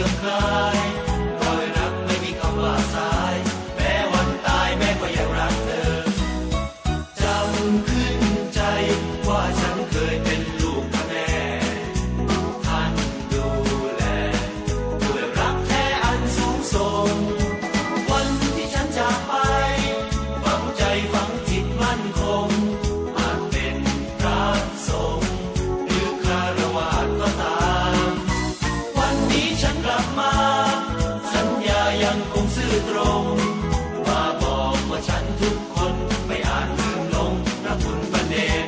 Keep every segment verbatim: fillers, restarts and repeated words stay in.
อมคลายรอยรักไม่มีคำว่าสายแม้วันตายแม่ก็ยังรักเธอจำขึ้นใจว่าฉันเคยเป็นลูกแม่ท่านดูแลด้วยรักแท้อันสูงส่งวันที่ฉันจากไปฝังใจฝังจิตมั่นคงอาจเป็นพระสงฆ์หรือคารวะก็ตามวันนี้ฉันกลับมาสัญญายังคงซื่อตรงมาบอกว่าฉันทุกคนไม่อาจลืมลงพระคุณพระเดช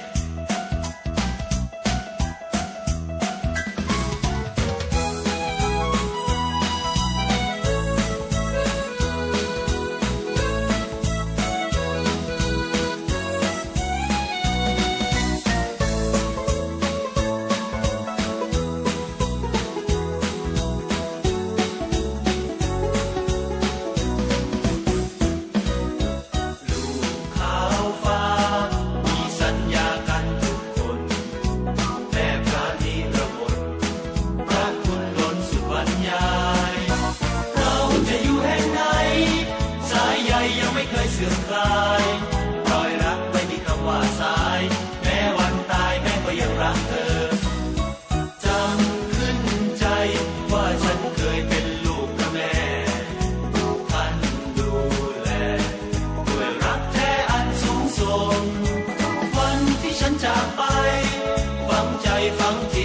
ขาวฟ้ามีสัญญากันทุกคนแม่พระนิรบทพระคุณล้นสุดบรรยายเราจะอยู่แห่งไหนสายใยยังไม่เคยเสื่อมคลายรอยรักไม่มีคำว่าสายแม้วันตายแม่ก็ยังรักเธอจำขึ้นใจว่าฉันเคยเป็นลูกพระแม่ท่านดูแลด้วยรักแท้อันสูงส่งวันที่ฉันจากไปฝังใจฝัง